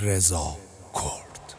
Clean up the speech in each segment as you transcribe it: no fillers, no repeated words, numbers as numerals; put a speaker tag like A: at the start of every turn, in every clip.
A: رضا کرد.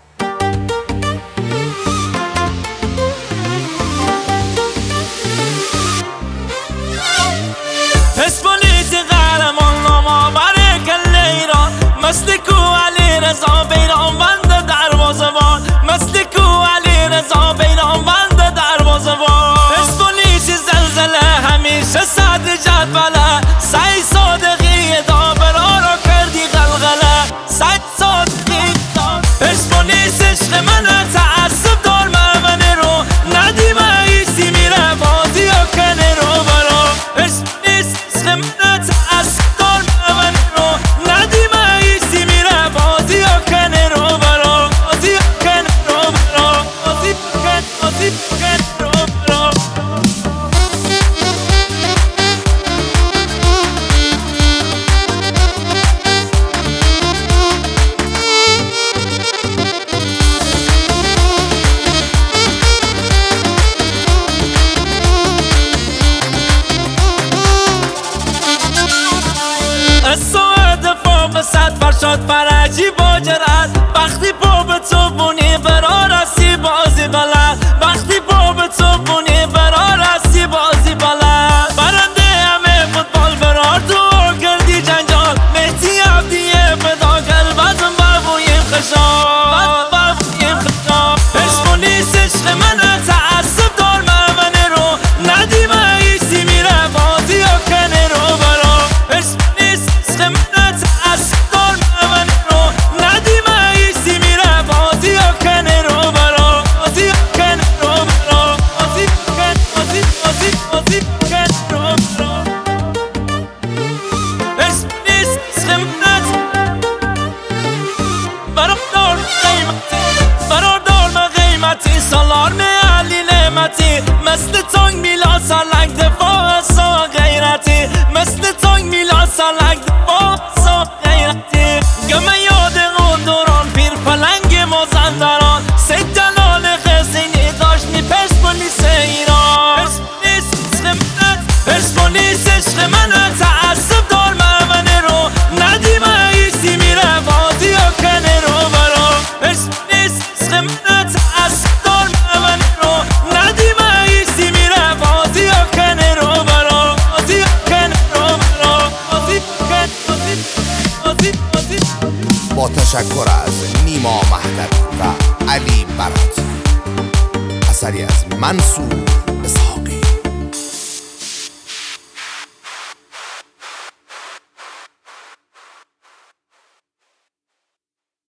B: پسپولیس قهرمان نام‌آور کل ایران، مثل کو علی رضا بیران بند دروازه‌بان، مثل کو علی رضا بیران بند دروازه‌بان. پسپولیس زلزله همیشه صدر جدوله، سعید صادقی داورا رو کردی غلغله، سعید صادقی پسپولیس عشق منه، تعصب دار منه رو ندیم ایسی میره بازی و کنه رو برا. پسپولیس عشق منه، تعصب دار منه رو ندیم ایسی میره بازی و کنه رو برا، بازی و کنه رو برا، بازی و کنه رو برا. ساعت فوق صد فرشاد فرجی باجرد، وقتی پا به تو بونی برا رسی بازی بلد، وقتی پا به تو بونی برا رسی بازی بلد. برنده همه فوتبال برار تو کردی جنجال، مهدی عبدیه فداکر بزن بابویم خشال، بابویم خشال. پسپولیس عشق منه، تعصب دار منه رو ندیم ایسی میره بازی و کنه رو برا. پسپولیس عشق منه، تعصب دار منه رو ندیم ایسی میره بازی و کنه رو برا، بازی و کنه رو برا، بازی و کنه، بازی کنه رو برا. پسپولیس عشق منه، برادر من قیمتی سالار علی نعمتی، مثل تانگ میلاد سرلنگ دفاع سا غیرتی، مثل تانگ میلاد سرلنگ دفاع سا غیرتی. گمه یاد اون دوران پیر پلنگ مازندران، سید جلال حسینی داشت نی پرسپولیس ایران. پرسپولیس عشق منه، پرسپولیس عشق منه، تعصب دار منه رو ندیم ایسی میره بازی و کنه رو برا. پرسپولیس عشق منه، تعصب دار منه رو ندیم ایسی میره بازی و کنه رو برا، بازی و کنه رو برا، بازی کنه، بازی.
A: با تشکر از نیما مهدوی و علی براتی، اثری از منصور